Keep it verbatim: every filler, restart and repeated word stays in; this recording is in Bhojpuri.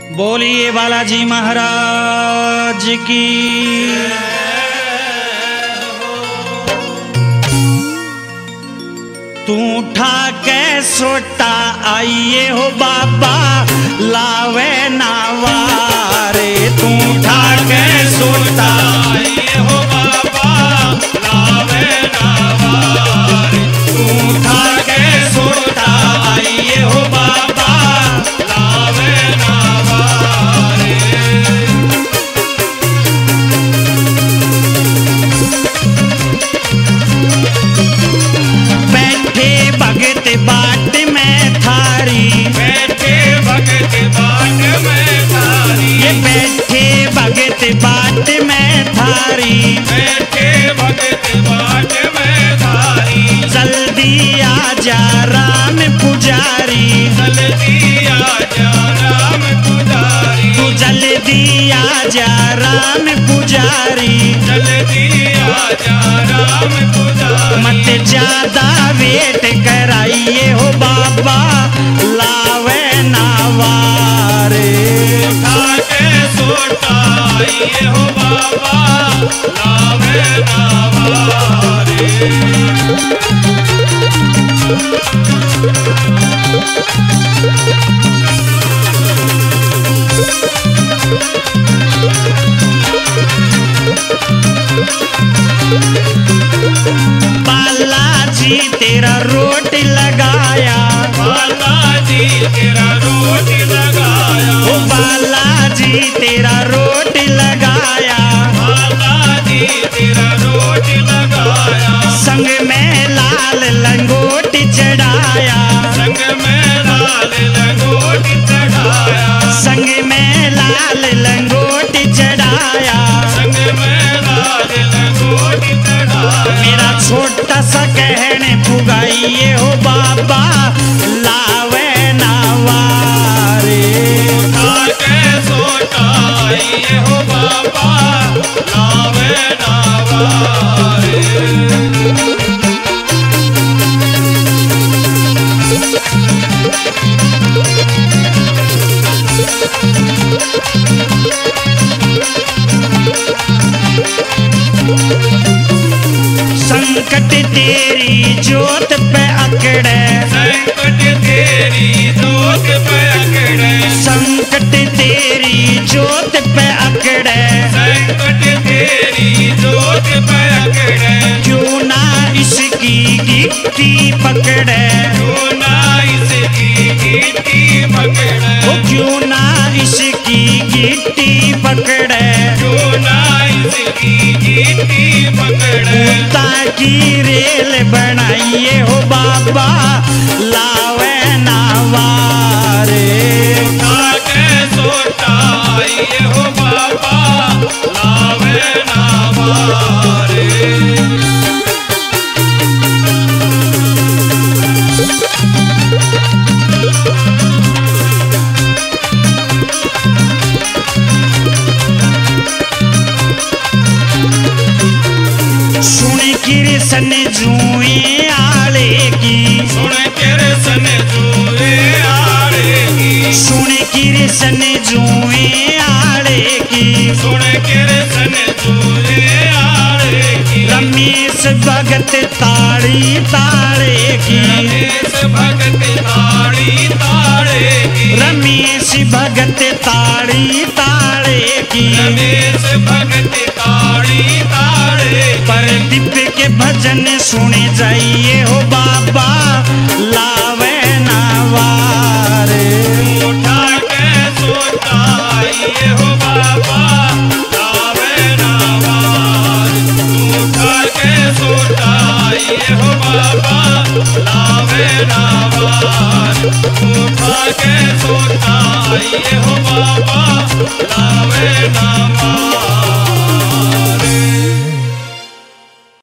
बोलिए बालाजी महाराज की। तू उठा के सोटा आइए हो बाबा लावे नावारे। तू उठा के सोटा आइए हो बाबा लावे नावारे। तू उठा के सोटा आइए हो बाबा लावे नावारे। बैठे भगत बाट में थारी। बैठे भगत बाट में थारी। ये बैठे भगत बाट में थारी। बैठे भगत बाट में थारी। जल्दी आजा राम पुजारी। जल्दी आजा राम पुजारी। तू जल्दी आजा राम पुजारी। जल्दी आजा राम पुजारी। मत ज्यादा वेट कराइए हो बाबा लावे नावारे। उठा के सोटा आइए हो बाबा लावे नावारे। बालाजी तेरा रोट लगाया। बालाजी तेरा रोट लगाया। ओ बालाजी तेरा रोट लगाया। बालाजी तेरा रोट लगाया। संग में लाल लंगोट चढ़ाया। संग में लाल लंगोट चढ़ाया। संग में लाल लंगोट चढ़ाया। संग में लाल लंगोट चढ़ाया। मेरा छोटा सा कहने पुगाइए हो बाबा लावे नावारे। उठा के सोटा आइए हो बाबा लावे नावारे। संकट तेरी जोत पे अकड़े। संकट तेरी जोत पे अकड़े। संकट तेरी जोत पे अकड़े। संकट तेरी जोत पे अकड़े। क्यों ना इसकी गिट्टी पकड़े। क्यों ना इसकी गिट्टी पकड़े। ओ क्यों ना इसकी गिट्टी पकड़े। क्यों ना इसकी गिट्टी पकड़े। ताकि रेल बनाइए हो बाबा लावे नावारे। उठा के सोटा आइए हो बाबा लावे नावारे। सुन कृष्ण जुए आले की। सुन कृष्ण जुए आड़े की। सुन कृष्ण जुए आले की। सुन कृष्ण जुए आड़े की। रमेश भगत ताड़ी ताड़े की। रमेश भगत ताड़ी ताड़े की। रमेश भगत ताड़ी ताड़े की। रमेश भगत ताड़ी ताड़े की। परदीप के भजन सुने जाइए हो बाबा लावे नावारे। उठा के सोटा आइए हो बाबा लावे नावारे। उठा के सोटा आइए हो बाबा लावे नावारे। उठा के सोटा आइए हो बाबा लावे नावारे।